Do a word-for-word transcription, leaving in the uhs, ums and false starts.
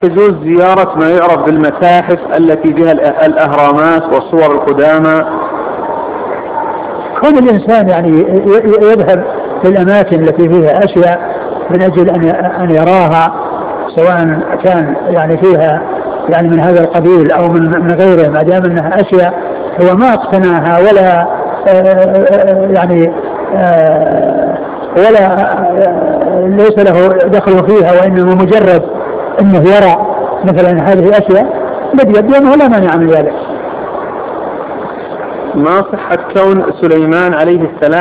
يجوز زيارة ما يعرف بالمتاحف التي بها الأهرامات والصور القدامى؟ كون الإنسان يعني يذهب للأماكن التي فيها أشياء من أجل أن يراها، سواء كان يعني فيها يعني من هذا القبيل أو من غيره، ما دام أنها أشياء هو ما اقتناها ولا يعني ولا ليس له دخل فيها، وإنما مجرد أنه يرى مثلا هذه الأشياء الذي يبدو أنه لا مانع من ذلك. ما صحة كون سليمان عليه السلام